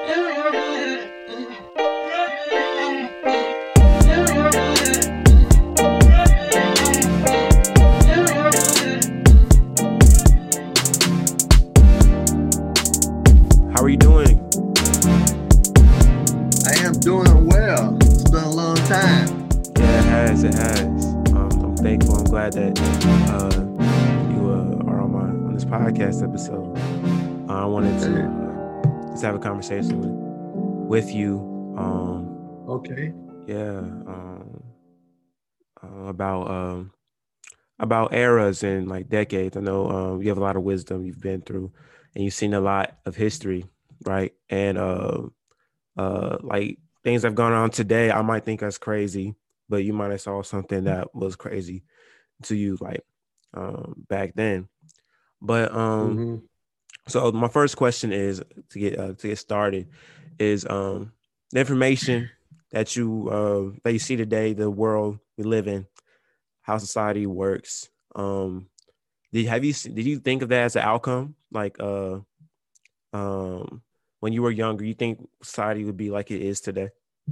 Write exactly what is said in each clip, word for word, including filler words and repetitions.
How are you doing? I am doing well. It's been a long time. Yeah, it has. It has. Um, I'm thankful. I'm glad that uh, you uh, are on my on this podcast episode. Uh, I wanted to uh, just have a conversation with, with you. Um, Okay. yeah. Um, uh, about um, about eras and like decades. I know um, you have a lot of wisdom you've been through, and you've seen a lot of history, right? And uh, uh, like things that have gone on today, I might think that's crazy, but you might have saw something that was crazy to you, like um, back then. But um, Mm-hmm. so my first question is to get uh, to get started is um, the information that you uh, that you see today, the world we live in, how society works. Um, did have you did you think of that as an outcome? Like uh, um, when you were younger, you think society would be like it is today?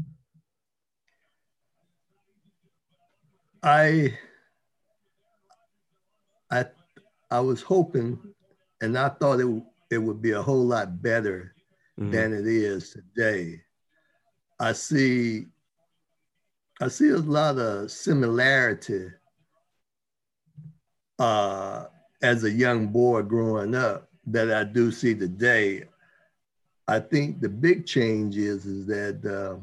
I I I was hoping, and I thought it it would be a whole lot better Mm-hmm. than it is today. I see I see a lot of similarity uh, as a young boy growing up that I do see today. I think the big change is is that uh,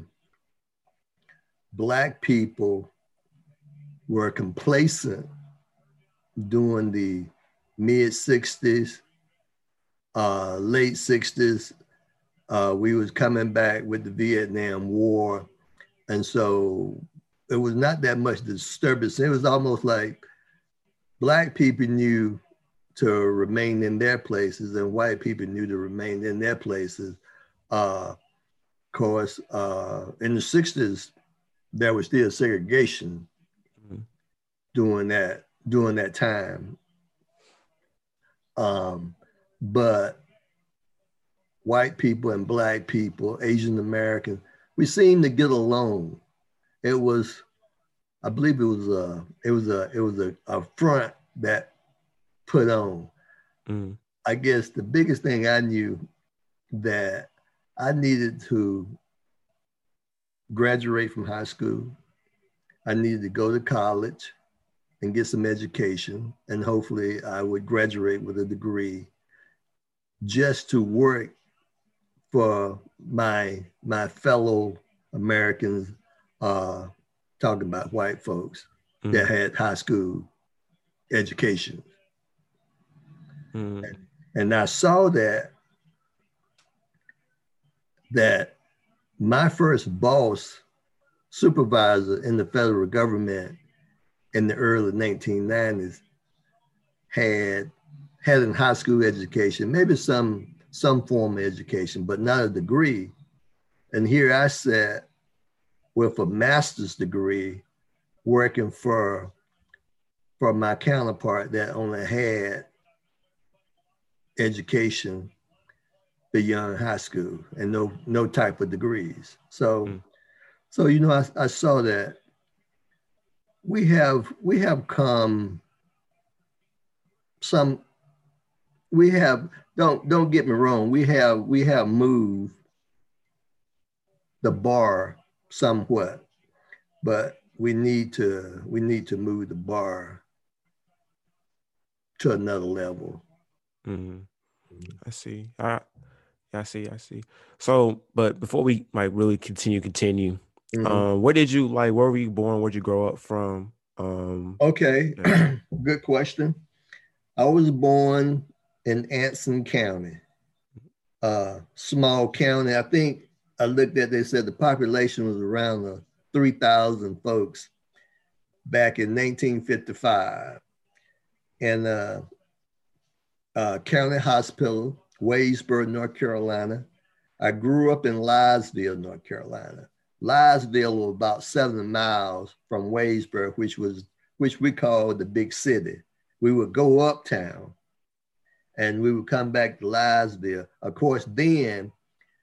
Black people were complacent during the mid sixties, uh, late sixties. Uh, we was coming back with the Vietnam War. And so it was not that much disturbance. It was almost like Black people knew to remain in their places and white people knew to remain in their places. Uh, of course, uh, in the sixties, there was still segregation Mm-hmm. during that during that time. Um, but white people and Black people, Asian Americans, we seemed to get along. It was, I believe it was a, it was a, it was a, a front that put on. Mm-hmm. I guess the biggest thing I knew that I needed to graduate from high school. I needed to go to college and get some education, and hopefully I would graduate with a degree just to work for my my fellow Americans, uh, talking about white folks that Mm-hmm. had high school education. Mm-hmm. And, and I saw that that my first boss supervisor in the federal government in the early nineteen nineties had had a high school education, maybe some some form of education, but not a degree. And here I sat with a master's degree working for for my counterpart that only had education beyond high school and no no type of degrees. So so you know I, I saw that we have we have come some we have don't don't get me wrong, we have we have moved the bar somewhat, but we need to we need to move the bar to another level. Mm-hmm. I see. I I see. I see. So, but before we like really continue, continue, Mhm. um, where did you like? Where were you born? Where'd you grow up from? Um, Okay, yeah. good question. I was born in Anson County, uh, small county. I think I looked at, they said the population was around uh, three thousand folks back in nineteen fifty-five. And uh, uh, County Hospital, Wadesboro, North Carolina. I grew up in Liesville, North Carolina. Liesville was about seven miles from Wadesboro, which was which we called the big city. We would go uptown and we would come back to Liesville. Of course, then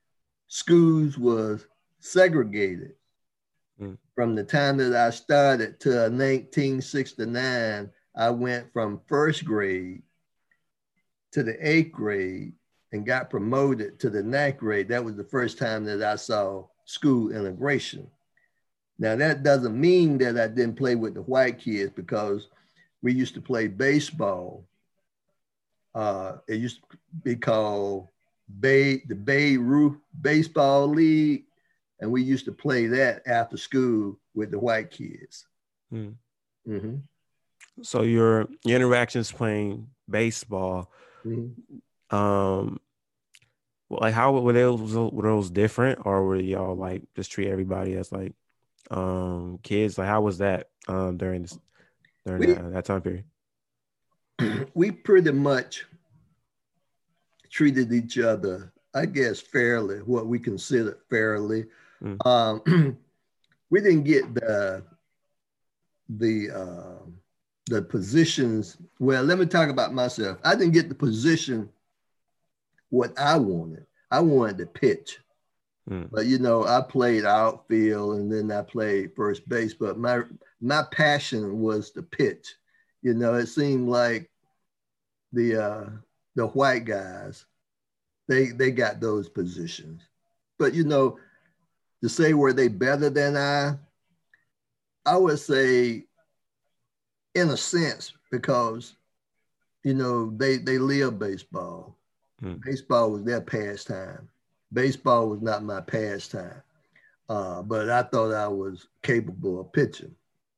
schools was segregated. Mm. From the time that I started to nineteen sixty-nine, I went from first grade to the eighth grade and got promoted to the ninth grade. That was the first time that I saw school integration. Now, that doesn't mean that I didn't play with the white kids, because we used to play baseball. Uh, it used to be called Bay, the Bay Ruth Baseball League, and we used to play that after school with the white kids. Hmm. Mm-hmm. So your, your interactions playing baseball, mm-hmm. um, like how were those, were those different, or were y'all like just treat everybody as like um kids? Like how was that um during this during we, that, that time period? We pretty much treated each other, I guess, fairly, what we considered fairly. Mm. Um, we didn't get the the uh, the positions. Well, let me talk about myself. I didn't get the position what I wanted. I wanted to pitch. Mm. But, you know, I played outfield and then I played first base. But my my passion was to pitch. You know, it seemed like the uh, the white guys, they they got those positions. But, you know, to say were they better than I, I would say in a sense, because, you know, they, they live baseball. Hmm. Baseball was their pastime. Baseball was not my pastime. Uh, but I thought I was capable of pitching.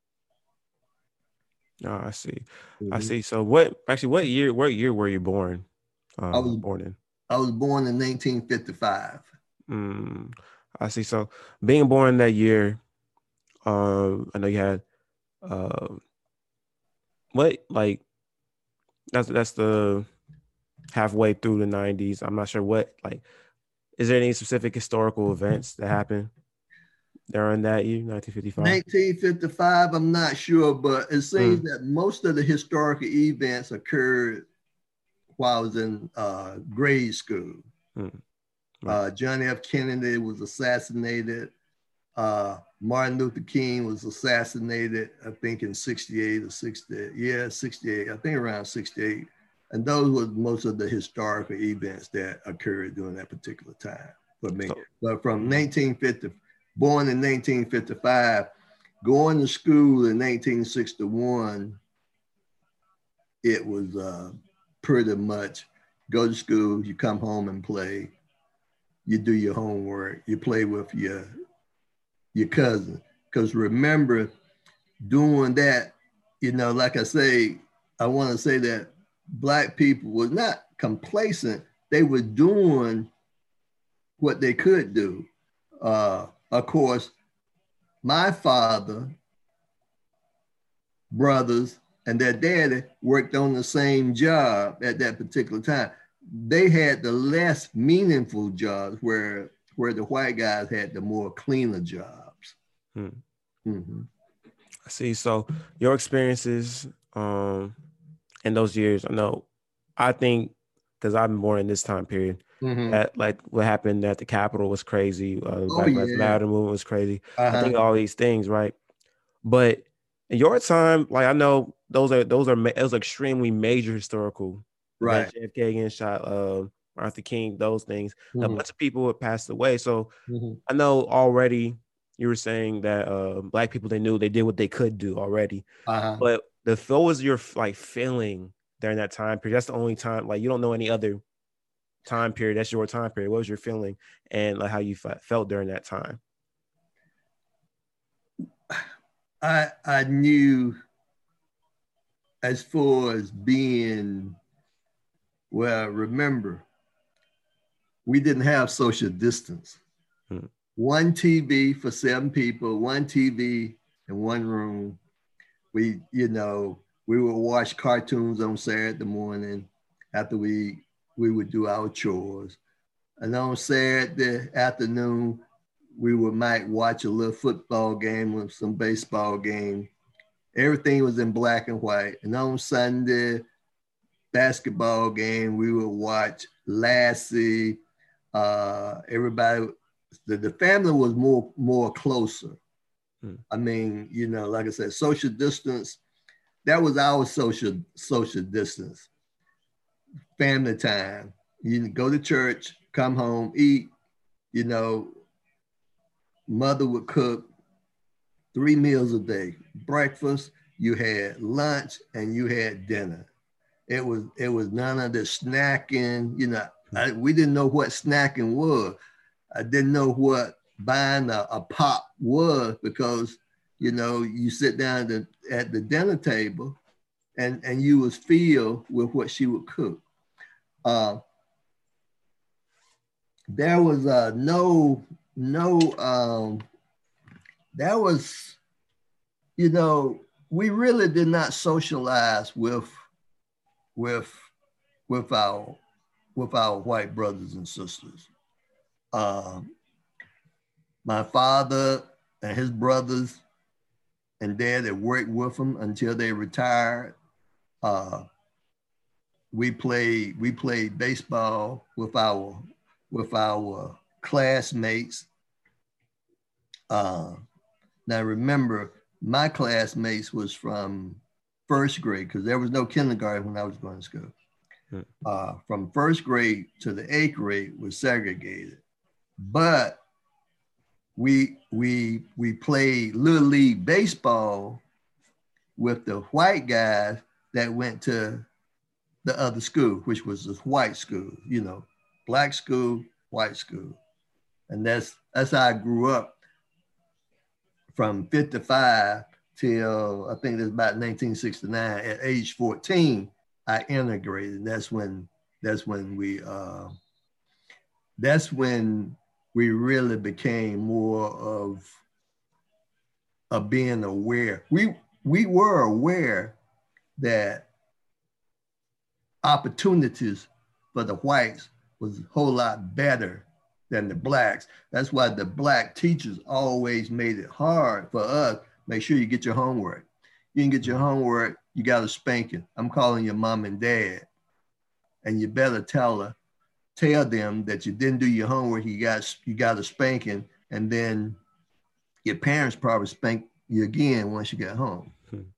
Oh, I see. Mm-hmm. I see. So what, actually, what year, what year were you born? Uh, I was born in? I was born in nineteen fifty-five. Mm, I see. So being born that year, um, I know you had, uh, what, like, that's, that's the halfway through the nineties. I'm not sure what, like, is there any specific historical events that happened during that year, nineteen fifty-five? nineteen fifty-five, I'm not sure, but it seems mm. that most of the historical events occurred while I was in uh, grade school. Mm. Right. Uh, John F. Kennedy was assassinated. Uh, Martin Luther King was assassinated, I think in sixty-eight or sixty, yeah, sixty-eight, I think around sixty-eight. And those were most of the historical events that occurred during that particular time for me. So, but from nineteen fifty, born in nineteen fifty-five, going to school in nineteen sixty-one, it was uh, pretty much go to school, you come home and play, you do your homework, you play with your, your cousin. Because remember, doing that, you know, like I say, I want to say that Black people were not complacent. They were doing what they could do. Uh, of course, my father, brothers, and their daddy worked on the same job at that particular time. They had the less meaningful jobs, where, where the white guys had the more cleaner jobs. Hmm. Mm-hmm. I see. So your experiences um, in those years, I know, I think, because I've been born in this time period, mm-hmm. that like what happened at the Capitol was crazy. Uh, the oh, Black Lives yeah. Matter movement was crazy. Uh-huh. I think all these things, right? But in your time, like I know those are those are those are extremely major historical, right? J F K getting shot, uh, Martin King, those things. Mm-hmm. A bunch of people had passed away. So mm-hmm. I know already you were saying that uh, Black people, they knew they did what they could do already. Uh-huh. But the what was your like feeling during that time period? That's the only time, like you don't know any other time period. That's your time period. What was your feeling and like how you f- felt during that time? I I knew, as far as being, well, remember, we didn't have social distance. Hmm. One T V for seven people, one T V in one room. We, you know, we would watch cartoons on Saturday morning after we we would do our chores. And on Saturday afternoon, we would might watch a little football game or some baseball game. Everything was in black and white. And on Sunday, basketball game, we would watch Lassie, Uh, everybody, the, the family was more more closer. Hmm. I mean, you know, like I said, social distance. That was our social social distance. Family time. You go to church, come home, eat. You know, mother would cook three meals a day: breakfast, you had lunch, and you had dinner. It was it was none of the snacking. You know, I, we didn't know what snacking was. I didn't know what buying a, a pop was, because you know you sit down to, at the dinner table, and and you was filled with what she would cook. Uh, there was uh, no no um, that was, you know, we really did not socialize with with with our with our white brothers and sisters. Um, my father and his brothers and dad that worked with them until they retired. Uh, we played we played baseball with our with our classmates. Uh, now remember, my classmates was from first grade, because there was no kindergarten when I was going to school. Hmm. Uh, from first grade to the eighth grade was segregated, but we we we played little league baseball with the white guys that went to the other school, which was the white school, you know, black school, white school. And that's that's how I grew up from fifty-five till I think it was about nineteen sixty-nine. At age fourteen, I integrated. That's when that's when we uh, that's when we really became more of of being aware. We we were aware that opportunities for the whites was a whole lot better than the blacks. That's why the black teachers always made it hard for us. Make sure you get your homework. You didn't get your homework, you got a spanking. I'm calling your mom and dad. And you better tell her, tell them that you didn't do your homework, you got you got a spanking, and then your parents probably spank you again once you get home.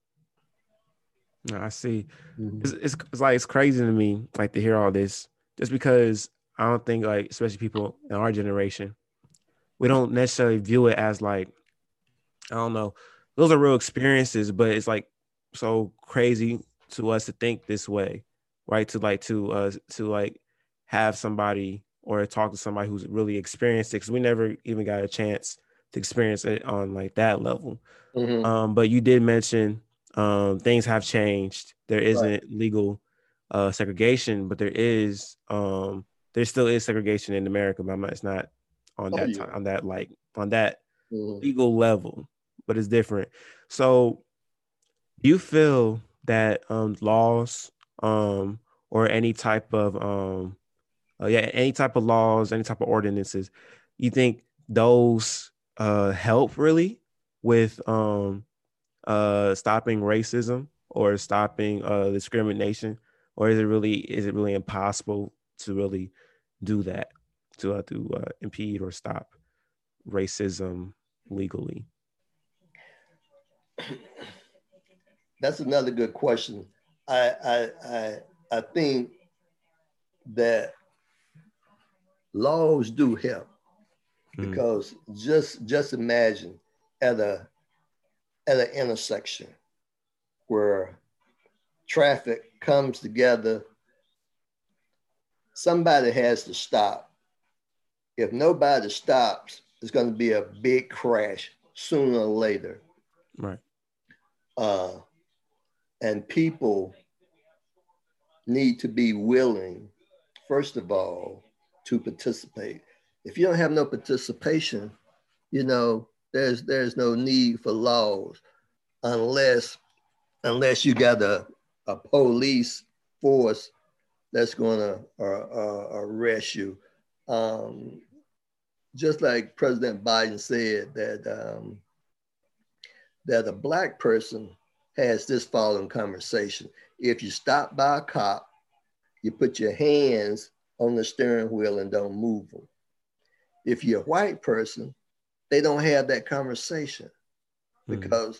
No, I see. Mm-hmm. It's, it's it's like it's crazy to me, like, to hear all this, just because I don't think, like, especially people in our generation, we don't necessarily view it as, like, I don't know, those are real experiences, but it's like so crazy to us to think this way, right? To like to uh to like have somebody or talk to somebody who's really experienced it, because we never even got a chance to experience it on like that level. Mm-hmm. Um, but you did mention um, things have changed. There isn't right. legal uh, segregation, but there is um, there still is segregation in America, but it's not on that oh, yeah. t- on that like on that mm-hmm. legal level, but it's different. So, do you feel that um, laws um, or any type of um, uh, yeah any type of laws, any type of ordinances, you think those uh, help really with um, uh, stopping racism or stopping uh, discrimination, or is it really is it really impossible to really do that, to uh, to uh, impede or stop racism legally? That's another good question. I I I, I think that laws do help, because mm. just just imagine at a at an intersection where traffic comes together, somebody has to stop. If nobody stops, it's going to be a big crash sooner or later. Right. Uh, and people need to be willing, first of all, to participate. If you don't have no participation, you know, there's there's no need for laws, unless unless you got a, a police force that's going to uh, uh, arrest you. Um, just like President Biden said that um, that a black person has this following conversation: if you stop by a cop, you put your hands on the steering wheel and don't move them. If you're a white person, they don't have that conversation because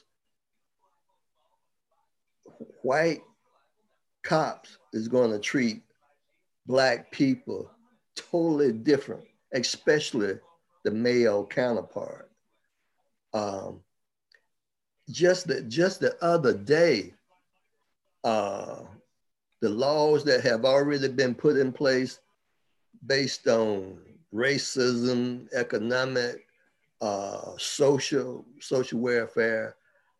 mm-hmm. white cops is going to treat Black people totally different, especially the male counterpart. Um, just the just the other day, uh, the laws that have already been put in place based on racism, economic, uh, social, social welfare.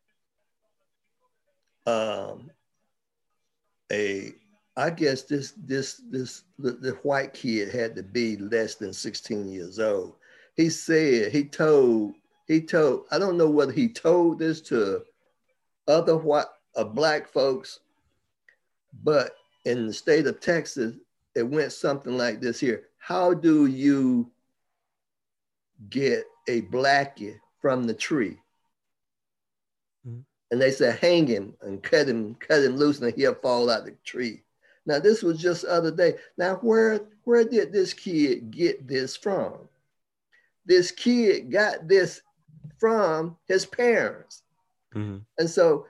Um, a, I guess this this this the, the white kid had to be less than sixteen years old. He said he told he told I don't know whether he told this to other white uh, Black folks, but in the state of Texas, it went something like this here. How do you get a Blackie from the tree? Mm-hmm. And they said, hang him and cut him, cut him loose and he'll fall out the tree. Now, this was just the other day. Now, where, where did this kid get this from? This kid got this from his parents. Mm-hmm. And so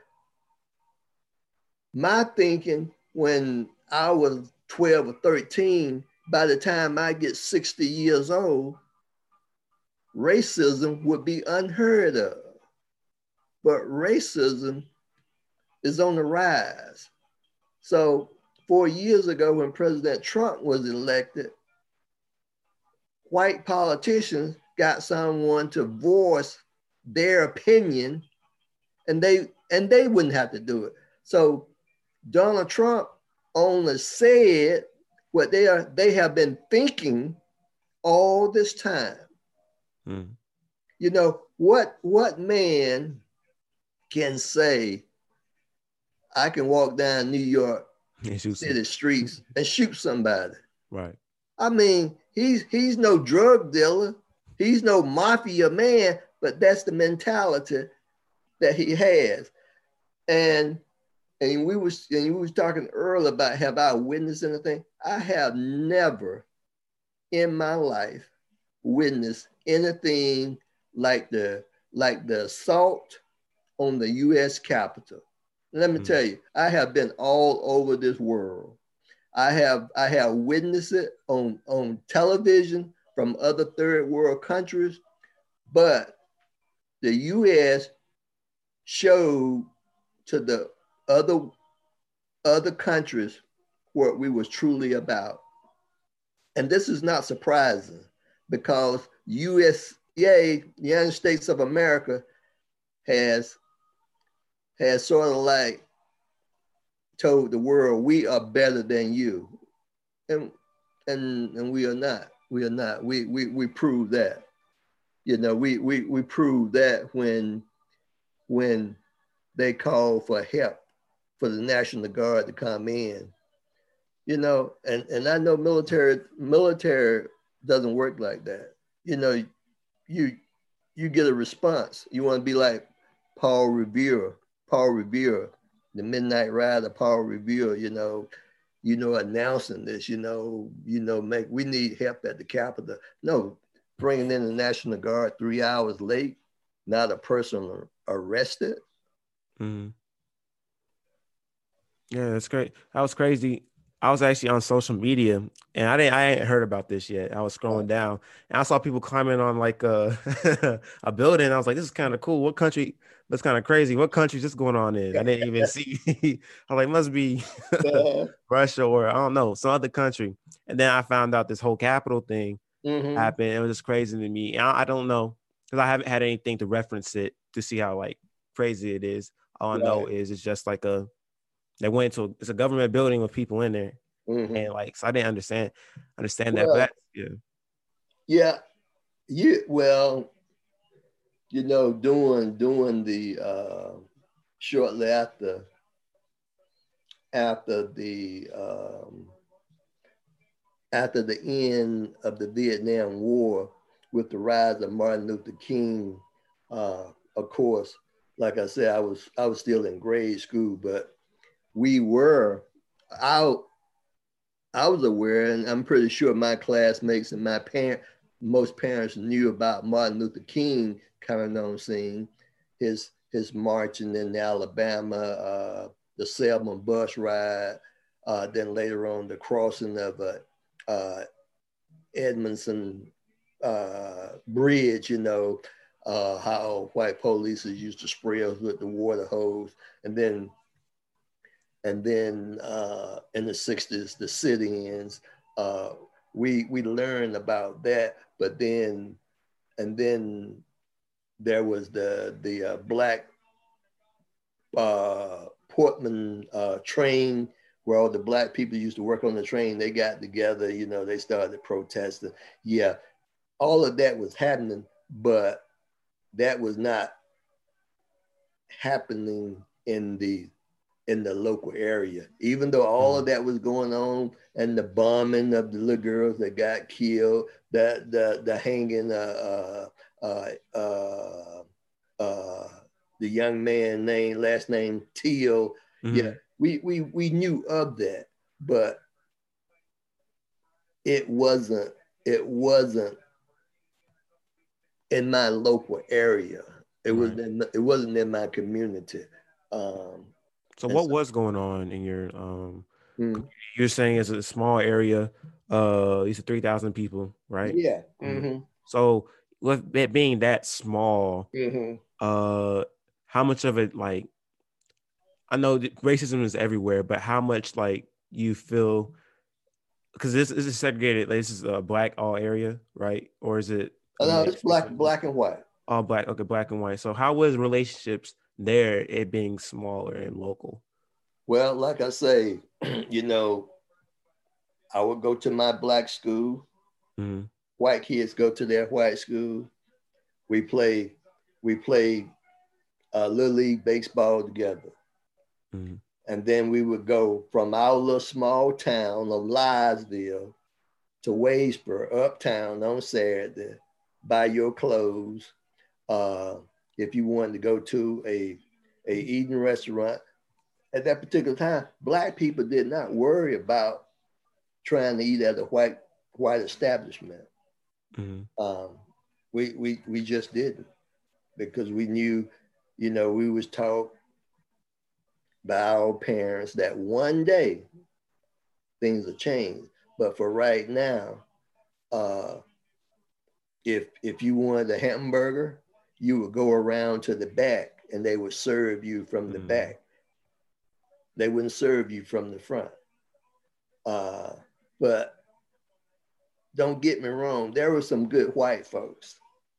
my thinking when I was twelve or thirteen, by the time I get sixty years old, racism would be unheard of. But racism is on the rise. So four years ago when President Trump was elected, white politicians got someone to voice their opinion and they and they wouldn't have to do it. So Donald Trump only said what they are they have been thinking all this time. Mm. You know, what what man can say, I can walk down New York city streets and shoot somebody? Right. I mean, he's he's no drug dealer, he's no mafia man, but that's the mentality that he has. And and we was and we was talking earlier about have I witnessed anything? I have never in my life witnessed anything like the like the assault on the U S Capitol. Let me mm. tell you, I have been all over this world. I have I have witnessed it on, on television from other third world countries, but the U S showed to the other, other countries what we was truly about. And this is not surprising because U S A, the United States of America, has, has sort of like told the world, we are better than you. And, and, and we are not, we are not, we, we, we proved that. You know, we, we, we proved that when, when they called for help for the National Guard to come in, you know, and, and I know military, military doesn't work like that. You know, you, you get a response. You want to be like Paul Revere, Paul Revere, the Midnight Rider, Paul Revere, you know, you know, announcing this, you know, you know, make, we need help at the Capitol. No, bringing in the National Guard three hours late, not a person arrested. Mm-hmm. Yeah, that's great. That was crazy. I was actually on social media and I didn't I ain't heard about this yet. I was scrolling down and I saw people climbing on like a, a building. I was like, this is kind of cool. What country? That's kind of crazy. What country is this going on in? I didn't even see. I was like, must be Russia or I don't know, some other country. And then I found out this whole Capitol thing mm-hmm. happened. It was just crazy to me. I, I don't know because I haven't had anything to reference it to see how like crazy it is. All I right. know is it's just like a They went to it's a government building with people in there, mm-hmm. and like so I didn't understand understand that. Well, but yeah, yeah, yeah. Well, you know, doing doing the uh, shortly after after the um, after the end of the Vietnam War, with the rise of Martin Luther King, uh, of course, like I said, I was I was still in grade school, but we were out I was aware, and I'm pretty sure my classmates and my parent, most parents knew about Martin Luther King coming on scene, his his marching in Alabama, uh, the Selma bus ride, uh, then later on the crossing of uh, uh, Edmondson uh, Bridge. You know uh, how white police used to spray us with the water hose, and then and then uh, in the sixties, the sit-ins. Uh, we we learned about that, but then and then there was the the uh, black uh, Portman uh, train where all the black people used to work on the train. They got together, you know, they started protesting. Yeah, all of that was happening, but that was not happening in the in the local area, even though all of that was going on, and the bombing of the little girls that got killed, the the the hanging uh uh uh uh the young man named last name Teal. Mm-hmm. Yeah, we we we knew of that, but it wasn't it wasn't in my local area. It right. was in, it wasn't in my community. Um, So what so, was going on in your um mm-hmm. you're saying it's a small area, uh you said three thousand people, right? Yeah. Mm-hmm. So with it being that small, mm-hmm. uh how much of it, like, I know that racism is everywhere, but how much like you feel, because this, this is segregated, like, this is a black all area, right? Or is it oh, no, it's black black and white. All black, okay, black and white. So how was relationships there, it being smaller and local? Well, like I say, you know, I would go to my black school. Mm-hmm. White kids go to their white school. We play, we play uh, Little League baseball together. Mm-hmm. And then we would go from our little small town of Liesville to Wadesboro, uptown on Saturday, buy your clothes. Uh, if you wanted to go to a, a eating restaurant, at that particular time, black people did not worry about trying to eat at a white white establishment. Mm-hmm. Um, we we we just didn't, because we knew, you know, we was taught by our parents that one day things will change. But for right now, uh, if if you wanted a hamburger, you would go around to the back and they would serve you from the mm-hmm. back. They wouldn't serve you from the front. Uh, but don't get me wrong, there were some good white folks.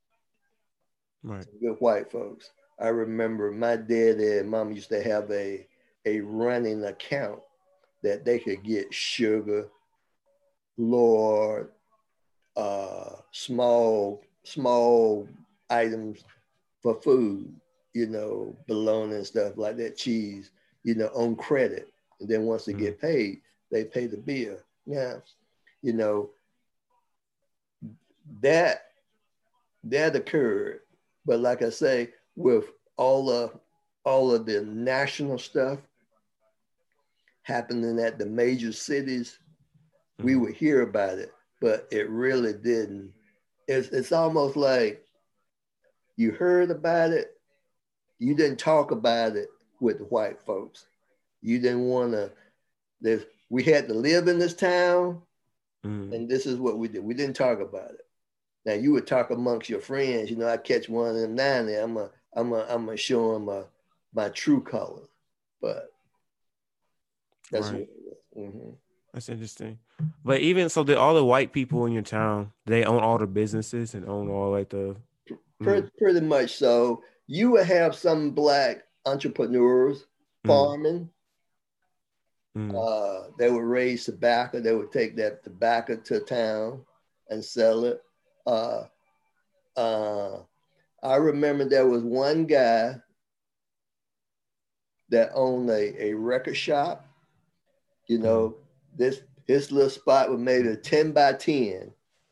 Right. Some good white folks. I remember my dad and mom used to have a, a running account that they could get sugar, lard, uh, small, small items for food, you know, bologna and stuff like that, cheese, you know, on credit. And then once they mm-hmm. get paid, they pay the bill. Yeah, you know, that that occurred. But like I say, with all of all of the national stuff happening at the major cities, mm-hmm. we would hear about it, but it really didn't. It's it's almost like you heard about it, you didn't talk about it with the white folks. You didn't want to. There's we had to live in this town, mm. and this is what we did. We didn't talk about it. Now you would talk amongst your friends. You know, I catch one of them down there. I'm a, I'm a, I'm gonna show them my, my true color. But that's right. what, mm-hmm. That's interesting. But even so, did all the white people in your town, they own all the businesses and own all like the pretty, mm. pretty much so. You would have some black entrepreneurs farming. Mm. Mm. Uh, they would raise tobacco. They would take that tobacco to town and sell it. Uh, uh, I remember there was one guy that owned a, a record shop. You know, mm. this his little spot was maybe a ten by ten.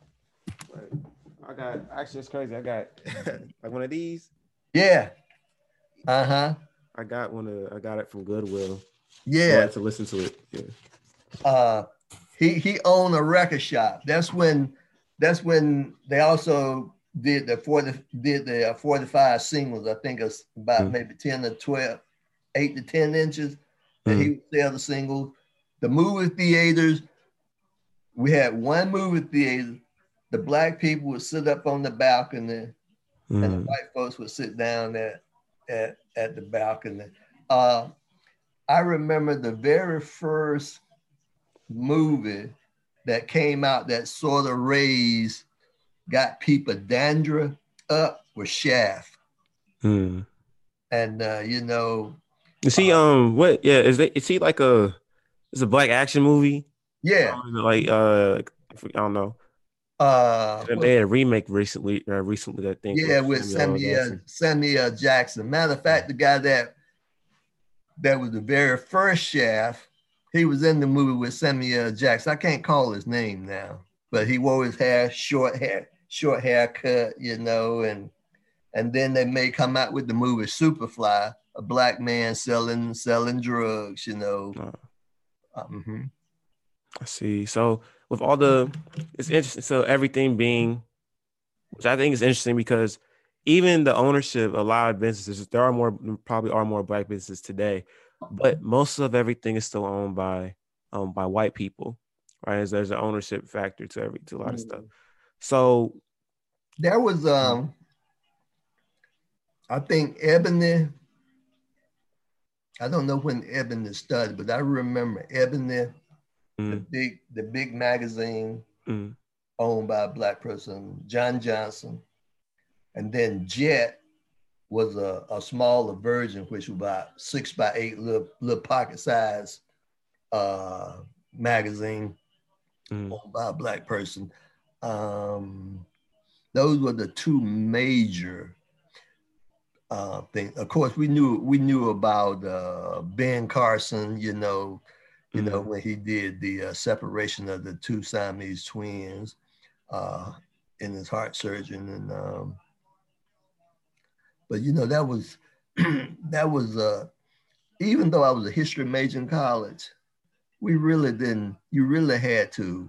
I got, actually, it's crazy. I got like one of these. Yeah. Uh huh. I got one of, I got it from Goodwill. Yeah. To listen to it. Yeah. Uh, he he owned a record shop. That's when that's when they also did the forty did the uh, forty-five singles. I think it's about Mm. maybe ten to twelve, eight to ten inches that he Mm. would sell the singles. The movie theaters, we had one movie theater. The black people would sit up on the balcony, and the Mm. white folks would sit down at at, at the balcony. Uh, I remember the very first movie that came out that sort of raised, got people dandruff up was Shaft. Mm. And, uh, you know, Is he uh, um what yeah is it is he like a it's a black action movie? yeah, Um, like uh I don't know. uh, what, They had a remake recently uh, recently I think yeah, with with Samuel L. Samuel, Jackson. Samuel Jackson. Matter of fact, the guy that that was the very first Shaft, he was in the movie with Samuel Jackson. I can't call his name now, but he wore his hair, short hair, short haircut, you know, and and then they may come out with the movie Superfly, a black man selling selling drugs, you know. Uh, Uh, mhm. I see. So with all the it's interesting. So everything being which I think is interesting because even the ownership, a lot of businesses, there are more, probably are more black businesses today, but most of everything is still owned by, um, by white people, right? As there's an ownership factor to every, to a lot of stuff. So There was, um, I think Ebony. I don't know when Ebony started, but I remember Ebony, the mm, big, the big magazine mm, owned by a black person, John Johnson, and then Jet was a, a smaller version, which was about six by eight little, little pocket size uh, magazine mm, owned by a black person. Um, those were the two major uh, things. Of course, we knew we knew about uh, Ben Carson. You know, you know mm. when he did the uh, separation of the two Siamese twins uh, in his heart surgery, and um, but you know that was that was uh, even though I was a history major in college, we really didn't. You really had to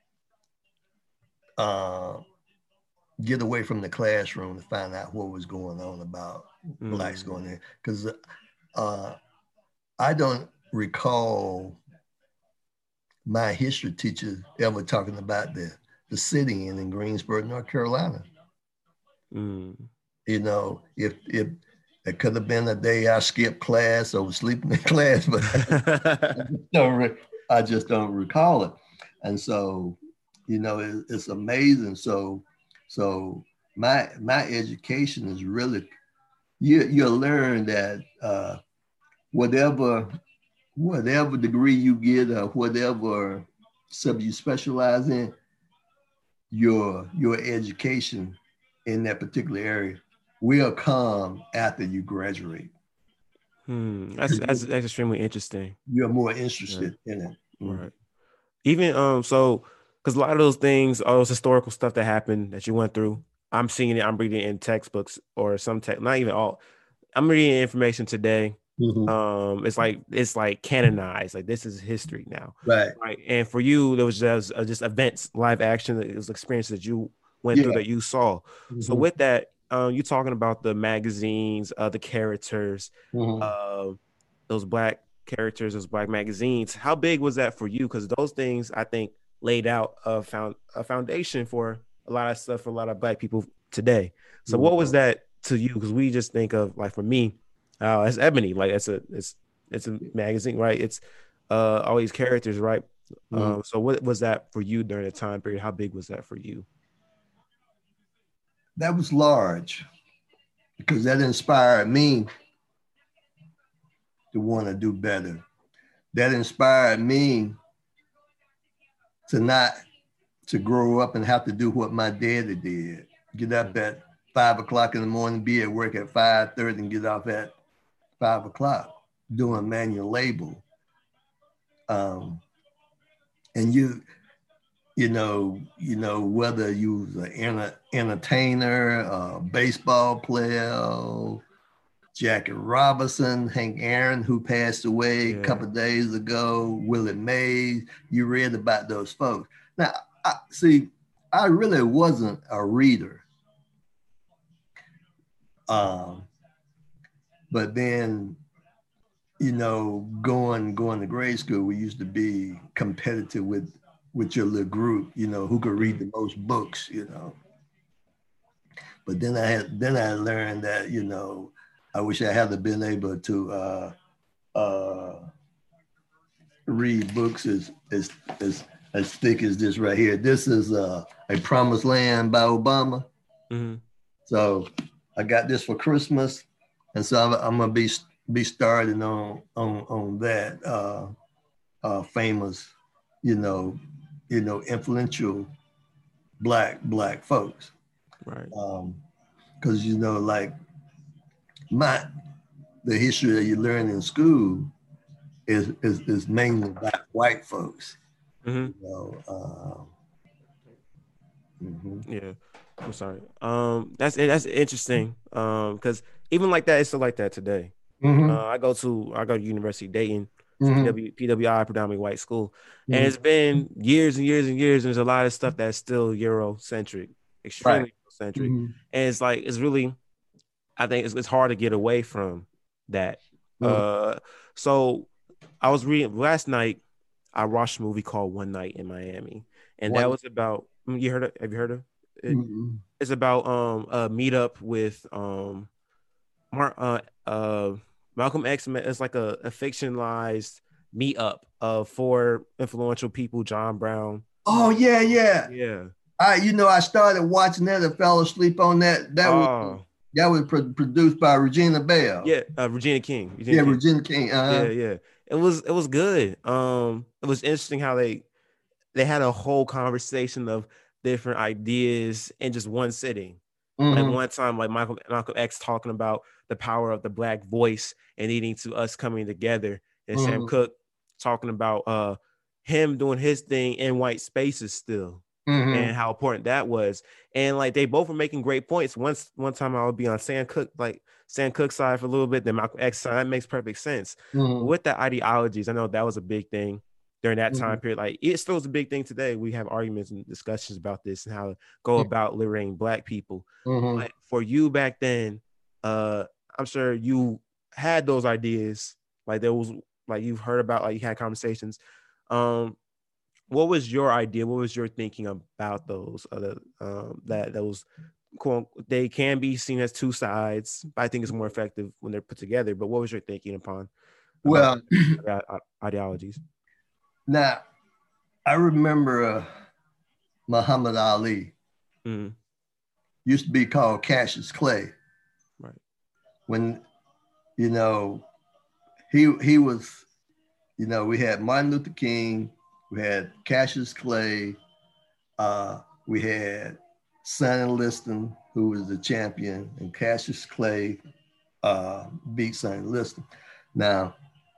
uh, get away from the classroom to find out what was going on about blacks Mm. going there. Because uh, I don't recall my history teacher ever talking about the the sitting in in Greensboro, North Carolina. Mm. You know, if if it could have been a day I skipped class or was sleeping in class, but I just don't, re- I just don't recall it. And so, you know, it, it's amazing. So, so my my education is really you you learn that uh, whatever whatever degree you get or whatever subject you specialize in, your your education in that particular area will come after you graduate. Hmm. That's, that's that's extremely interesting. You're more Right. interested in it. Mhm. Right. Even um, so because a lot of those things, all those historical stuff that happened that you went through, I'm seeing it, I'm reading it in textbooks or some tech, not even all. I'm reading information today. Mhm. Um, it's like it's like canonized, like this is history now, Right. right? And for you, there was just uh, just events, live action, it was experiences that you went through Yeah. that you saw. So Mhm. with that, um, you talking about the magazines, uh, the characters, Mhm. uh, those black characters, those black magazines. How big was that for you? Because those things I think laid out a found a foundation for a lot of stuff for a lot of black people today. So Mhm. what was that to you? Because we just think of like for me, uh, it's Ebony, like it's a it's it's a magazine, right? It's uh all these characters, right? Mhm. Um, so what was that for you during the time period? How big was that for you? That was large because that inspired me to want to do better. That inspired me to not to grow up and have to do what my daddy did. Get up at five o'clock in the morning, be at work at five thirty, and get off at five o'clock doing manual labor. Um, and you, you know, you know whether you was an enter, entertainer, a baseball player, Jackie Robinson, Hank Aaron, who passed away Yeah. a couple of days ago, Willie Mays. You read about those folks. Now, I, see, I really wasn't a reader. Um, but then, you know, going going to grade school, we used to be competitive with with your little group, you know, who could read the most books, you know. But then I had then I learned that, you know, I wish I had been able to uh, uh, read books as as as as thick as this right here. This is uh, A Promised Land by Obama. Mm-hmm. So I got this for Christmas, and so I'm, I'm gonna be be starting on on on that uh, uh, famous, you know, you know, influential black black folks. Right. Um, because you know, like my the history that you learn in school is is, is mainly black white folks. Mm-hmm. You know, uh, mm-hmm. Yeah. I'm sorry. Um, that's that's interesting. Um, because even like that, it's still like that today. Mm-hmm. Uh, I go to I go to University of Dayton, Mm-hmm. P W, P W I, predominantly white school, and Mm-hmm. it's been years and years and years. And there's a lot of stuff that's still Eurocentric, Right. extremely Eurocentric, Mm-hmm. and it's like it's really, I think it's, it's hard to get away from that. Mm-hmm. Uh, so I was reading last night. I watched a movie called One Night in Miami, and that One. was about. You heard of? Have you heard of it? Mm-hmm. It's about um a meetup with um Mar- uh uh Malcolm X. It's like a, a fictionalized meetup of four influential people: John Brown. Oh yeah, yeah. Yeah. I, you know, I started watching that and fell asleep on that. That was Oh. that was pro- produced by Regina Bell. Yeah, uh, Regina King. Regina Yeah, King. Regina King. Uh-huh. Yeah, yeah. It was it was good. Um, it was interesting how they they had a whole conversation of different ideas in just one sitting. Mm-hmm. Like one time, like Michael Malcolm X talking about the power of the black voice and leading to us coming together, and Mm-hmm. Sam Cooke talking about uh him doing his thing in white spaces still. Mm-hmm. And how important that was. And like they both were making great points. Once one time I would be on Sam Cooke, like Sam Cooke's side for a little bit, then Malcolm X side. That makes perfect sense. Mm-hmm. But with the ideologies, I know that was a big thing during that time mm-hmm. period. Like it still is a big thing today. We have arguments and discussions about this and how to go about liberating black people. Mm-hmm. But for you back then, uh, I'm sure you had those ideas. Like there was, like you've heard about, like you had conversations. Um, what was your idea? What was your thinking about those other um, that those quote, they can be seen as two sides, but I think it's more effective when they're put together. But what was your thinking upon well ideologies? Now, I remember uh, Muhammad Ali mm-hmm. used to be called Cassius Clay. Right. When, you know, he he was, you know, we had Martin Luther King, we had Cassius Clay, uh, we had Sonny Liston, who was the champion, and Cassius Clay uh, beat Sonny Liston. Now,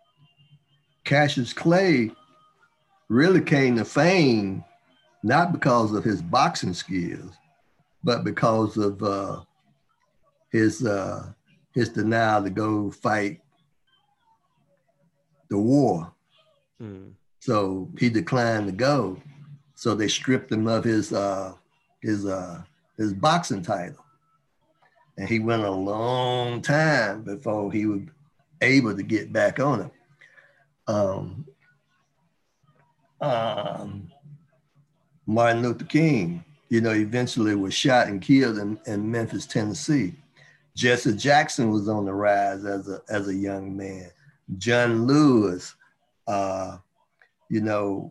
Cassius Clay really came to fame not because of his boxing skills, but because of uh, his uh, his denial to go fight the war. Mm. So he declined to go. So they stripped him of his uh, his uh, his boxing title, and he went a long time before he was able to get back on it. Um, um, Martin Luther King, you know, eventually was shot and killed in, in Memphis, Tennessee. Jesse Jackson was on the rise as a as a young man. John Lewis, uh, you know,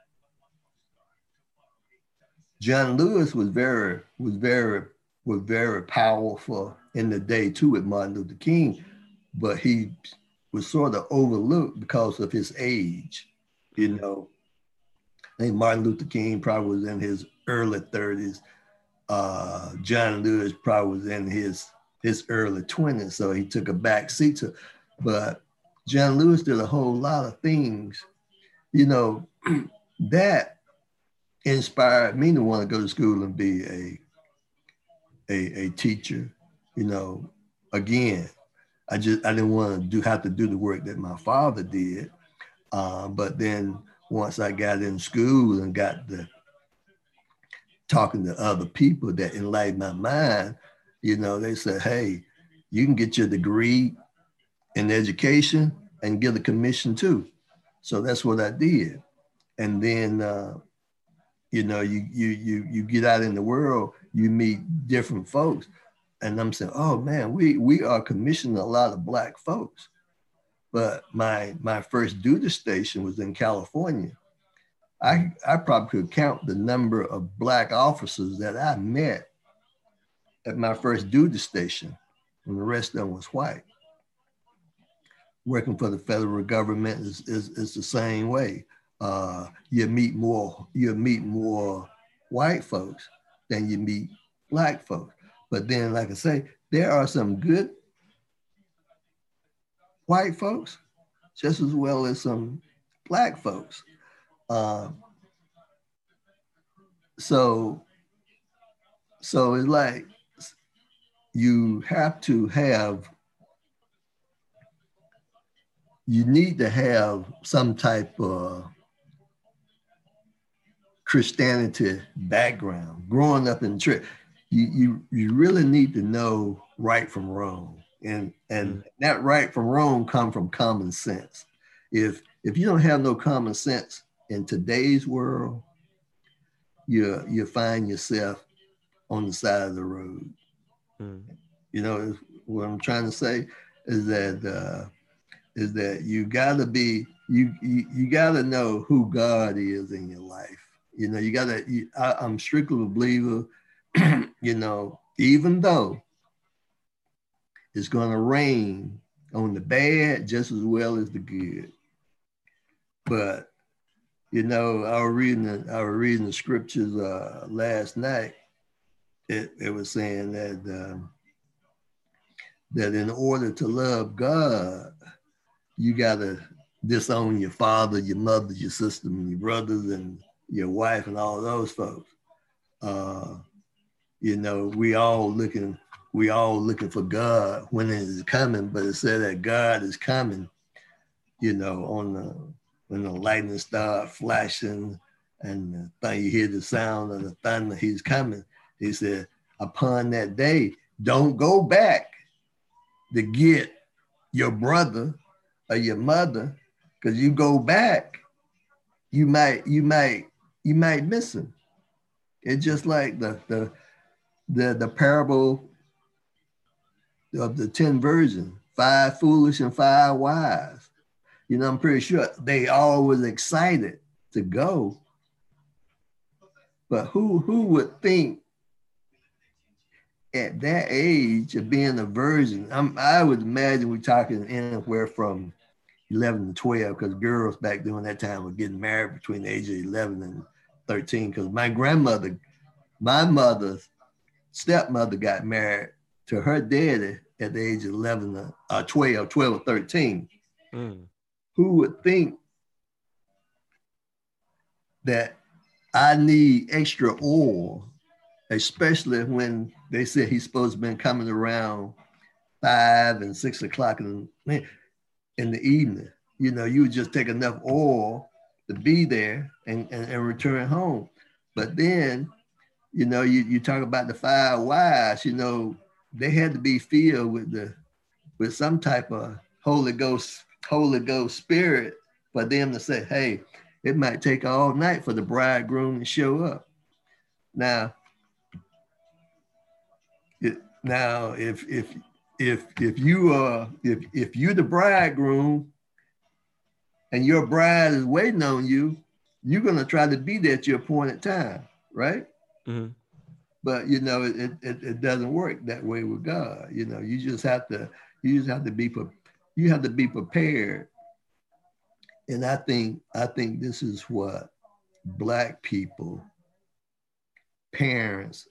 John Lewis was very was very was very powerful in the day too with Martin Luther King, but he was sort of overlooked because of his age. You know, I think Martin Luther King probably was in his early thirties. Uh, John Lewis probably was in his his early twenties, so he took a back seat to. But John Lewis did a whole lot of things, you know, that inspired me to want to go to school and be a a, a teacher. You know, again, I just I didn't want to do have to do the work that my father did. Uh, but then once I got in school and got the talking to other people that enlightened my mind, you know, they said, hey, you can get your degree in education and get a commission too. So that's what I did. And then, uh, you know, you, you, you, you get out in the world, you meet different folks. And I'm saying, oh man, we, we are commissioning a lot of Black folks. But my, my first duty station was in California. I, I probably could count the number of Black officers that I met at my first duty station, and the rest of them was white. Working for the federal government is, is, is the same way. Uh, you meet more, you meet more white folks than you meet Black folks. But then, like I say, there are some good white folks, just as well as some Black folks. Uh, so, so it's like you have to have, you need to have some type of Christianity background. Growing up in church, you you you really need to know right from wrong, and and mm. that right from wrong come from common sense. If if you don't have no common sense in today's world, you you find yourself on the side of the road. Mm. You know what I'm trying to say is that uh, is that you gotta be you you, you gotta know who God is in your life. You know, you gotta. You, I, I'm strictly a believer. You know, even though it's gonna rain on the bad just as well as the good. But you know, I was reading the, I was reading the scriptures uh, last night. It, it was saying that um, that in order to love God, you gotta disown your father, your mother, your sister, and your brothers, and your wife, and all those folks. Uh, you know, we all looking, we all looking for God when it is coming, but it said that God is coming, you know, on the, when the lightning start flashing and the thing, you hear the sound of the thunder, he's coming. He said, upon that day, don't go back to get your brother or your mother, because you go back, you might, you might, you might miss him. It's just like the, the, the, the parable of the ten virgins, five foolish and five wise. You know, I'm pretty sure they all was excited to go. But who, who would think at that age of being a virgin? I'm, I would imagine we're talking anywhere from eleven to twelve, because girls back during that time were getting married between the age of eleven and thirteen. Because my grandmother, my mother's stepmother got married to her daddy at the age of eleven, uh, twelve, twelve or thirteen. Mm. Who would think that I need extra oil, especially when they said he's supposed to be coming around five and six o'clock in the, in the evening? You know, you would just take enough oil to be there and, and, and return home. But then, you know, you, you talk about the five wise, you know, they had to be filled with the with some type of Holy Ghost, Holy Ghost spirit for them to say, hey, it might take all night for the bridegroom to show up. Now, it, now if if if if you are if if you're the bridegroom and your bride is waiting on you, you're gonna try to be there at your appointed time, right? Mm-hmm. But you know, it, it it doesn't work that way with God. You know, you just have to you just have to be you have to be prepared. And I think I think this is what Black people, parents,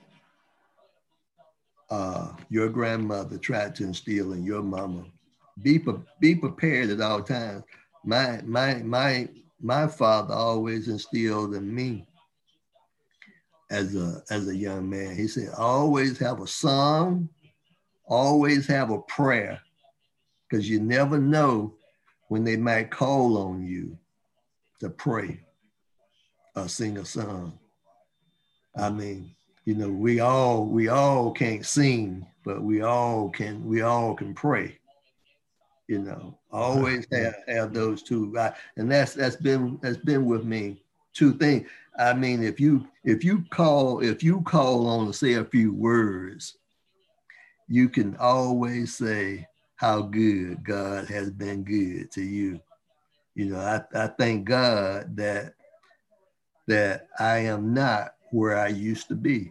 uh, your grandmother tried to instill in your mama. Be be prepared at all times. My my my my father always instilled in me as a as a young man. He said, always have a song, always have a prayer, because you never know when they might call on you to pray or sing a song. I mean, you know, we all we all can't sing, but we all can we all can pray. You know, always have, have those two, I, and that's that's been that's been with me. Two things. I mean, if you if you call if you call on to say a few words, you can always say how good God has been good to you. You know, I, I thank God that that I am not where I used to be.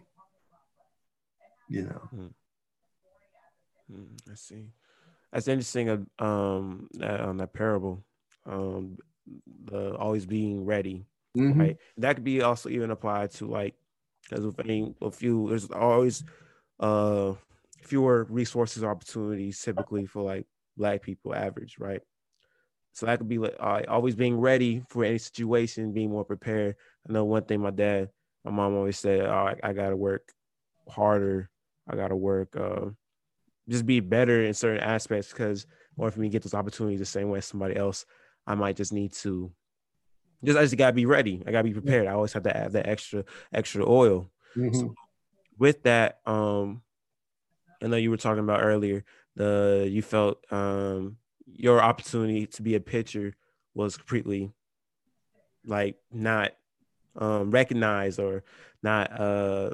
You know. Mm. Mm, I see. That's interesting. Uh, um, that, on that parable, um, the always being ready, Mm-hmm. right? That could be also even applied to like, because with any a few, there's always uh fewer resources or opportunities typically for like Black people, average, right? So that could be like uh, always being ready for any situation, being more prepared. I know one thing my dad, my mom always said, oh, I, I gotta work harder. I gotta work. Uh, just be better in certain aspects because in order for me to get those opportunities the same way as somebody else, I might just need to just I just gotta be ready. I gotta be prepared. I always have to add that extra extra oil. So Mm-hmm. with that, um, I know you were talking about earlier the you felt um your opportunity to be a pitcher was completely like not um recognized or not uh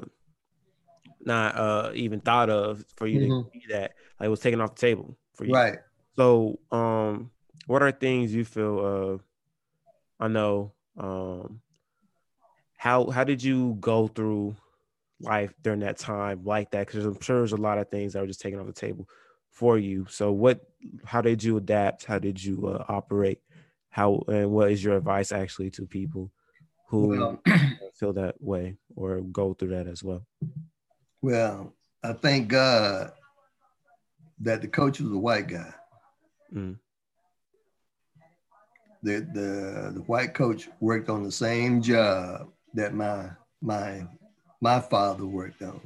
not uh even thought of for you to Mm-hmm. be that like it was taken off the table for you. Right. So um what are things you feel uh I know um how how did you go through life during that time like that? Because I'm sure there's a lot of things that were just taken off the table for you. So what how did you adapt? How did you uh, operate? How and what is your advice actually to people who Well, feel that way or go through that as well? well, I thank God that the coach was a white guy. Mm. The, the the white coach worked on the same job that my my my father worked on,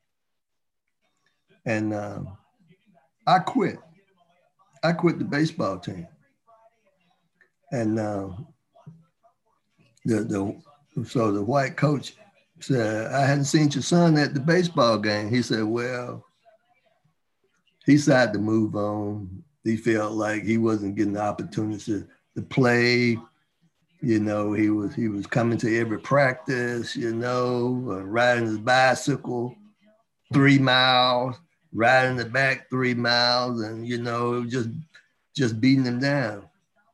and um, I quit. I quit the baseball team, and uh, the the so the white coach said, "I hadn't seen your son at the baseball game." He said, "Well, he decided to move on. He felt like he wasn't getting the opportunity to play. You know, he was he was coming to every practice, you know, uh, riding his bicycle three miles, riding the back three miles, and you know, just just beating him down."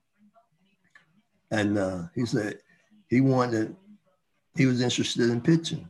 And uh, he said he wanted, he was interested in pitching.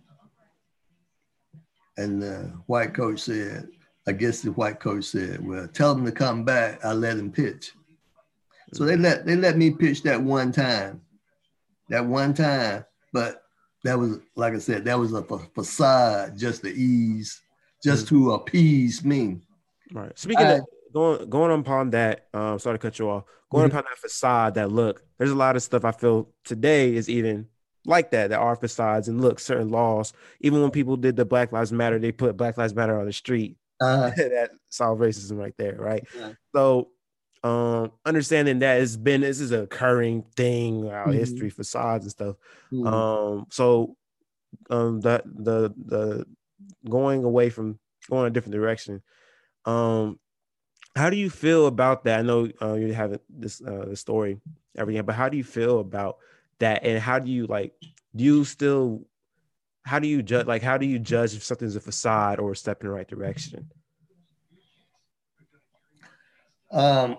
And the white coach said, I guess the white coach said, "Well, tell him to come back. I let him pitch." So they let they let me pitch that one time, that one time. But that was, like I said, that was a facade just to ease, just Mm-hmm. to appease me. Right. Speaking I, of going going upon that, um, sorry to cut you off. Going mm-hmm, upon that facade, that look, there's a lot of stuff I feel today is even like that. That are facades and look, certain laws. Even when people did the Black Lives Matter, they put Black Lives Matter on the street. uh, That solved racism right there, right? uh, So, um, understanding that it's been this is a occurring thing throughout mm-hmm, history, facades and stuff. mm-hmm. Um, so um, that the the going away from going a different direction. Um, how do you feel about that? I know uh, you have this uh, the story, everything, but how do you feel about that? And how do you like? Do you still? How do you judge? Like, how do you judge if something's a facade or a step in the right direction? Um,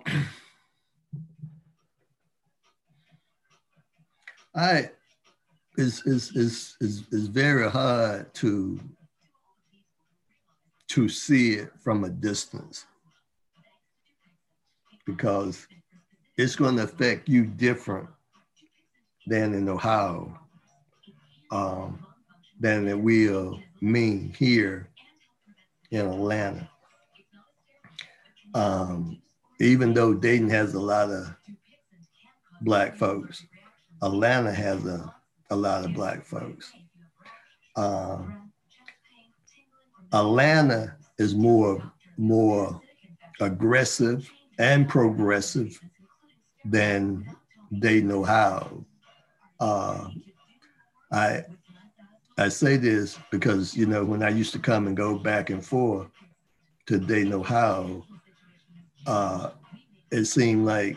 I is is is is is very hard to to see it from a distance because it's going to affect you different than in Ohio, um, than it will me here in Atlanta. Um, even though Dayton has a lot of Black folks, Atlanta has a, a lot of Black folks. Um, Atlanta is more more aggressive. and progressive than Dayton, Ohio. Uh, I I say this because, you know, when I used to come and go back and forth to Dayton, Ohio, uh, it seemed like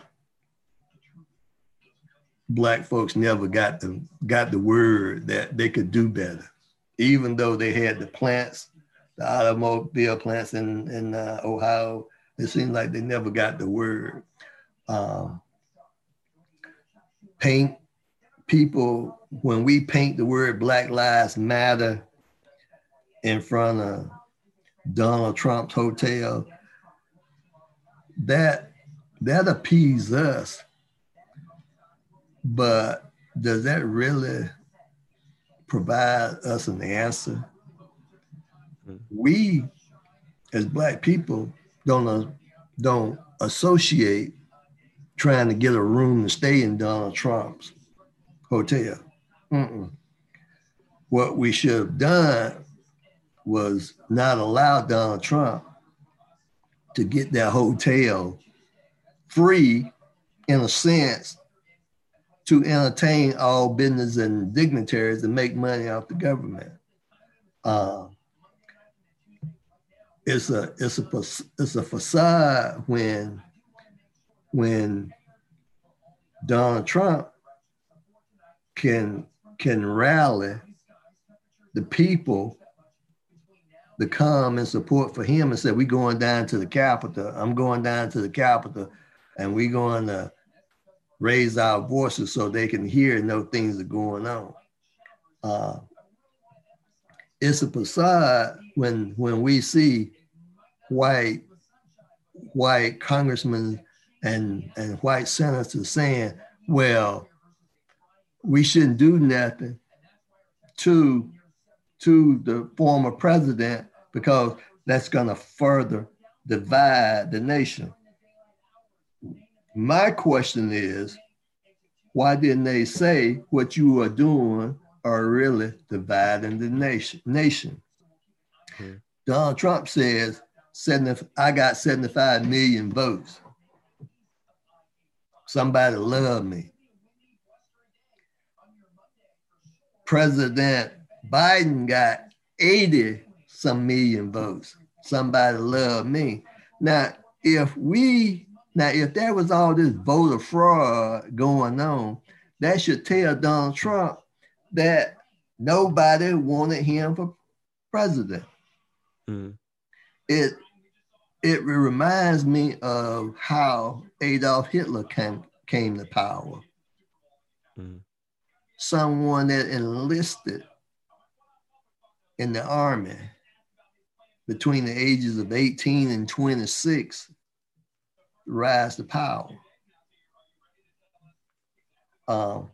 Black folks never got the got the word that they could do better, even though they had the plants, the automobile plants in in uh, Ohio. It seemed like they never got the word. Um, paint people when we paint the word Black Lives Matter in front of Donald Trump's hotel, that that appeases us. But does that really provide us an answer? Mm-hmm. We, as Black people, don't uh, don't associate trying to get a room to stay in Donald Trump's hotel. Mm-mm. What we should have done was not allow Donald Trump to get that hotel free, in a sense, to entertain all business and dignitaries and make money off the government. Uh, it's a it's a it's a facade when when Donald Trump can can rally the people to come and support for him and say, we're going down to the Capitol. I'm going down to the Capitol, and we're going to raise our voices so they can hear and know things are going on. Uh, it's a facade when when we see white white congressmen and, and white senators saying, well, we shouldn't do nothing to, to the former president because that's going to further divide the nation. My question is, why didn't they say what you are doing are really dividing the nation? nation? Mm-hmm. Donald Trump says, I got seventy-five million votes. Somebody love me. President Biden got eighty some million votes. Somebody love me. Now, if we, now if there was all this voter fraud going on, that should tell Donald Trump that nobody wanted him for president. Mm. It it reminds me of how Adolf Hitler came, came to power. Mm. Someone that enlisted in the army between the ages of eighteen and twenty-six rise to power. Um,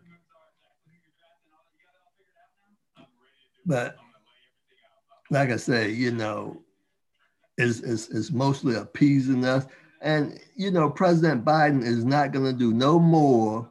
but like I say, you know, it's, it's, it's mostly appeasing us. And, you know, President Biden is not going to do no more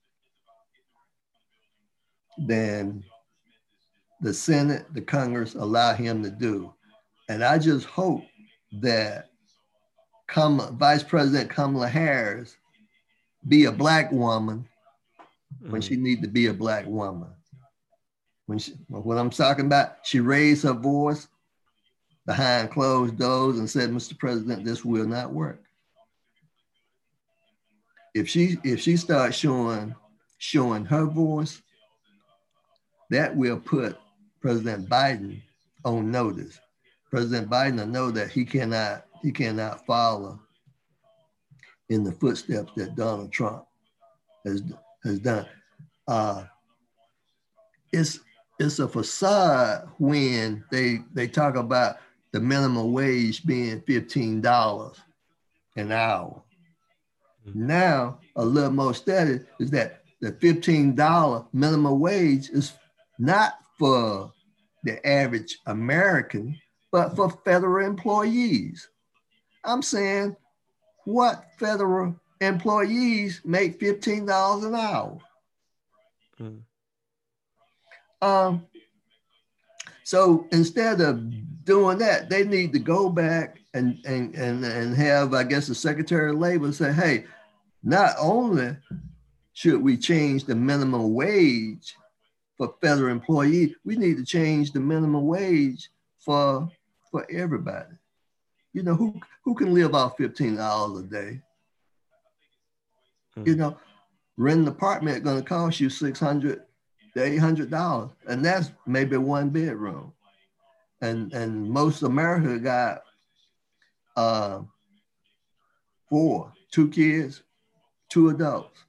than the Senate, the Congress allow him to do. And I just hope that Kamala, Vice President Kamala Harris be a Black woman mm. when she needs to be a Black woman. When she, what I'm talking about, she raised her voice behind closed doors and said, Mister President, this will not work. If she if she starts showing showing her voice, that will put President Biden on notice. President Biden will know that he cannot he cannot follow in the footsteps that Donald Trump has has done. Uh, it's it's a facade when they they talk about the minimum wage being fifteen dollars an hour. Mm-hmm. Now, a little more steady is that the fifteen dollars minimum wage is not for the average American, but for federal employees. I'm saying, what federal employees make fifteen dollars an hour? Mm. Um, so instead of doing that, they need to go back and, and, and, and have, I guess, the Secretary of Labor say, hey, not only should we change the minimum wage for federal employees, we need to change the minimum wage for, for everybody. You know, who, who can live off fifteen dollars a day? Mm. You know, rent an apartment going to cost you six hundred to eight hundred dollars, and that's maybe one bedroom. And, and most America got uh, four, two kids, two adults.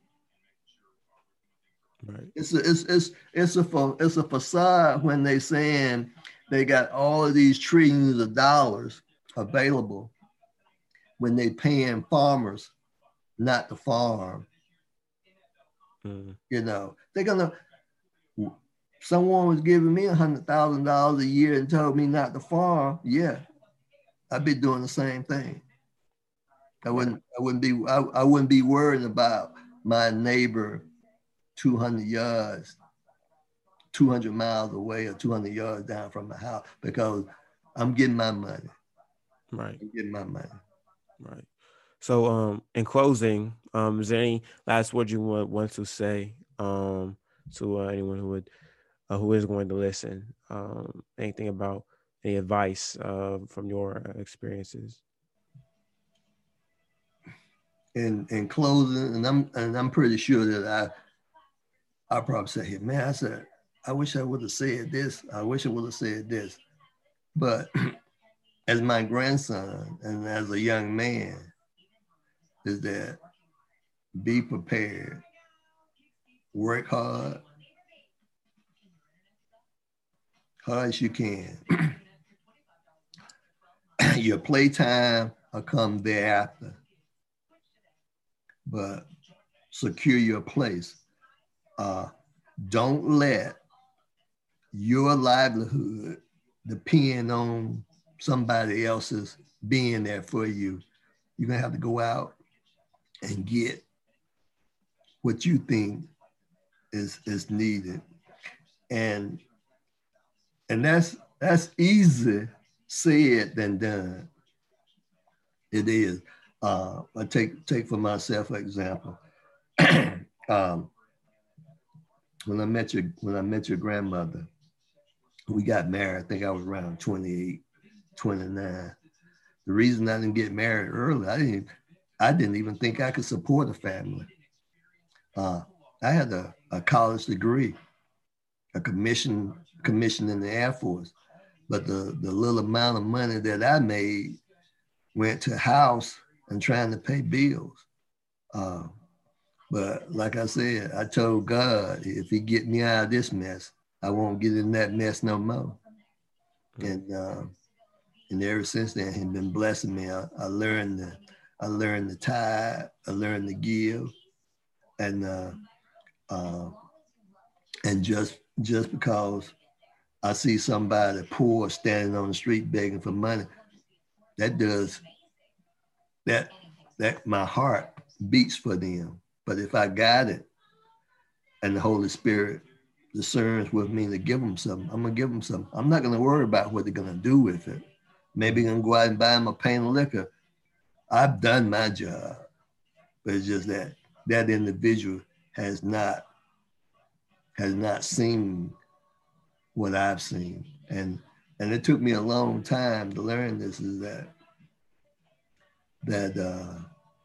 Right. It's a, it's it's it's a it's a facade when they saying they got all of these trillions of dollars available when they paying farmers not to farm. Mm. You know, they're gonna. Someone was giving me a hundred thousand dollars a year and told me not to farm. Yeah, I'd be doing the same thing. I wouldn't. I wouldn't be. I, I wouldn't be worried about my neighbor two hundred yards, two hundred miles away or two hundred yards down from my house, because I'm getting my money. Right. I'm getting my money. Right. So um, in closing, um, is there any last words you want, want to say um, to uh, anyone who would, uh, who is going to listen? Um, anything about any advice uh, from your experiences? In in closing, and I'm and I'm pretty sure that I I probably say, hey, man, I said, I wish I would have said this. I wish I would have said this. But as my grandson and as a young man, is that be prepared, work hard, hard as you can. Your playtime will come thereafter, but secure your place. Uh, don't let your livelihood depend on somebody else's being there for you. You're gonna have to go out and get what you think is, is needed. And, and that's, that's easy said than done. It is. Uh, I take, take for myself, for example, um, when I met your, when I met your grandmother, we got married. I think I was around twenty-eight, twenty-nine. The reason I didn't get married early, I didn't, I didn't even think I could support a family. Uh, I had a, a college degree, a commission, commission in the Air Force, but the, the little amount of money that I made went to house and trying to pay bills. Uh, but like I said, I told God, if he get me out of this mess, I won't get in that mess no more. Mm-hmm. And uh, and ever since then, he's been blessing me. I, I learned the, I learned the tithe, I learned to give, and uh, uh, and just just because I see somebody poor standing on the street begging for money, that does that that my heart beats for them. But if I got it, and the Holy Spirit discerns with me to give them something, I'm gonna give them something. I'm not gonna worry about what they're gonna do with it. Maybe I'm gonna go out and buy them a pint of liquor. I've done my job, but it's just that that individual has not has not seen what I've seen, and and it took me a long time to learn this. Is that that uh,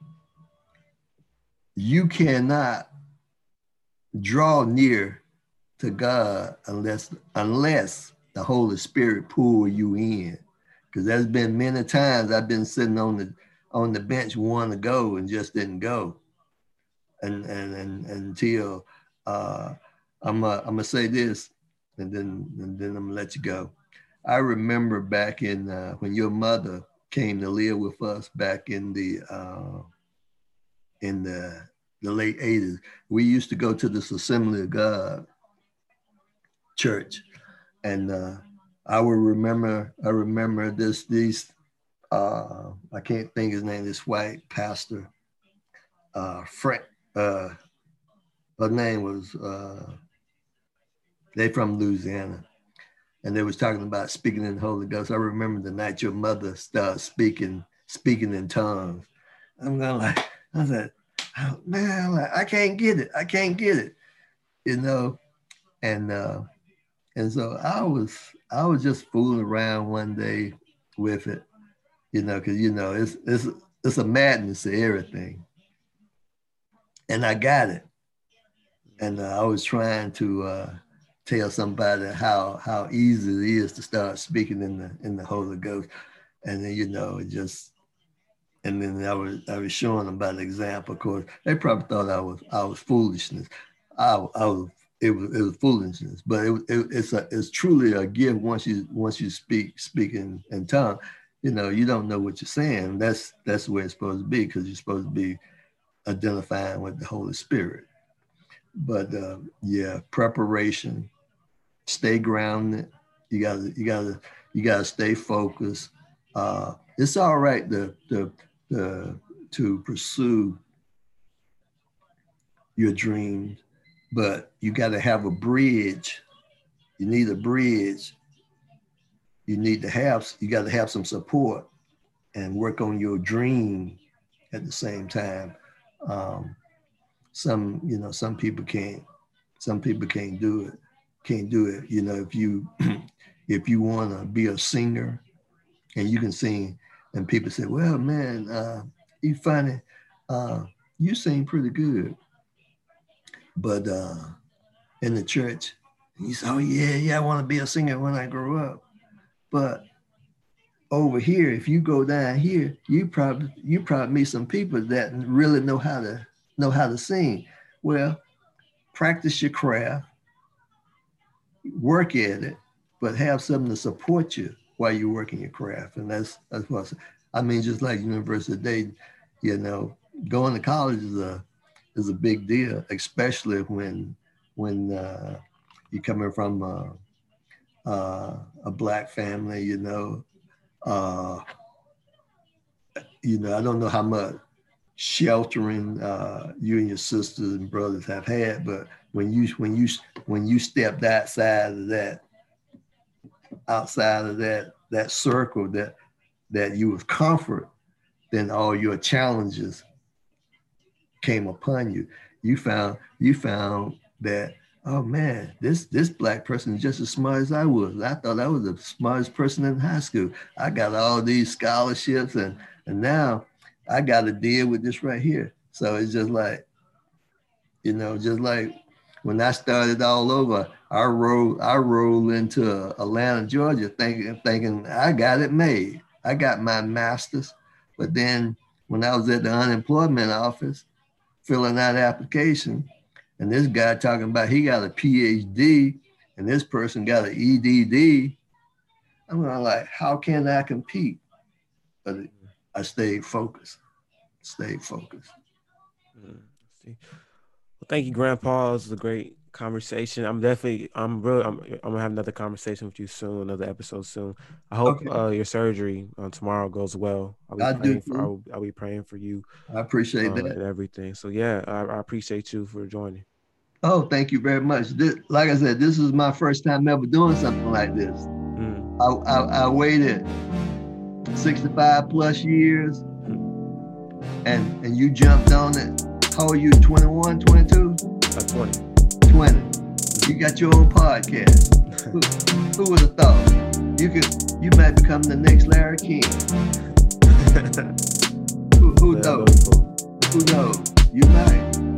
you cannot draw near to God unless unless the Holy Spirit pull you in. Because there's been many times I've been sitting on the on the bench wanting to go and just didn't go. And and, and, and until uh, I'm uh, I'm gonna say this, and then and then I'm gonna let you go. I remember back in uh, when your mother came to live with us back in the uh, in the the late eighties. We used to go to this Assembly of God church, and uh, I will remember. I remember this. These. Uh, I can't think his name. This white pastor, uh, Frank. Uh, her name was. Uh, they from Louisiana, and they was talking about speaking in the Holy Ghost. I remember the night your mother started speaking, speaking in tongues. I'm going like, I said, oh, man, I'm like, I can't get it. I can't get it, you know? And, uh, and so I was, I was just fooling around one day with it, you know, cause you know, it's, it's, it's a madness to everything. And I got it. And uh, I was trying to uh, tell somebody how how easy it is to start speaking in the in the Holy Ghost, and then you know it just, and then I was I was showing them by the example. Of course, they probably thought I was I was foolishness. I, I was it was it was foolishness, but it, it it's a it's truly a gift once you once you speak speak in, in tongue. You know, you don't know what you're saying. That's that's the way it's supposed to be, because you're supposed to be identifying with the Holy Spirit. But uh, yeah, preparation, stay grounded. You gotta, you gotta, you gotta stay focused. Uh, it's all right to, to, to, to pursue your dreams, but you gotta have a bridge. You need a bridge. You need to have, you gotta have some support and work on your dream at the same time. Um, Some, you know, some people can't, some people can't do it, can't do it. You know, if you, if you want to be a singer and you can sing, and people say, well, man, uh, you funny, uh, you sing pretty good. But uh, in the church, you say, oh yeah, yeah, I want to be a singer when I grow up. But over here, if you go down here, you probably, you probably meet some people that really know how to, know how to sing. Well, practice your craft, work at it, but have something to support you while you're working your craft. And that's that's what I, say. I mean, just like University of Dayton, you know, going to college is a is a big deal, especially when when uh, you're coming from a, uh, a Black family. You know, uh, you know, I don't know how much sheltering uh, you and your sisters and brothers have had, but when you when you when you stepped outside of that, outside of that that circle that that you was comfort, then all your challenges came upon you. You found you found that, oh man, this this Black person is just as smart as I was. I thought I was the smartest person in high school. I got all these scholarships, and and now I got to deal with this right here. So it's just like, you know, just like when I started all over, I rolled, I rolled into Atlanta, Georgia, thinking, thinking I got it made. I got my master's. But then when I was at the unemployment office, filling out application, and this guy talking about he got a P H D and this person got an E D D, I'm like, how can I compete? But I stayed focused, stayed focused. Mm, see. Well, thank you, Grandpa. This was a great conversation. I'm definitely, I'm really, I'm, I'm gonna have another conversation with you soon, another episode soon. I hope okay. uh, your surgery on tomorrow goes well. I'll be, I praying do. For, I'll, I'll be praying for you. I appreciate uh, that. And everything. So yeah, I, I appreciate you for joining. Oh, thank you very much. This, like I said, this is my first time ever doing something like this. Mm. I, I, I waited sixty-five plus years, and and you jumped on it. How old are you, twenty-one, twenty-two? Uh, twenty. twenty. You got your own podcast. who, who would have thought? You could, you might become the next Larry King. who who yeah, knows? Cool. Who knows? You might.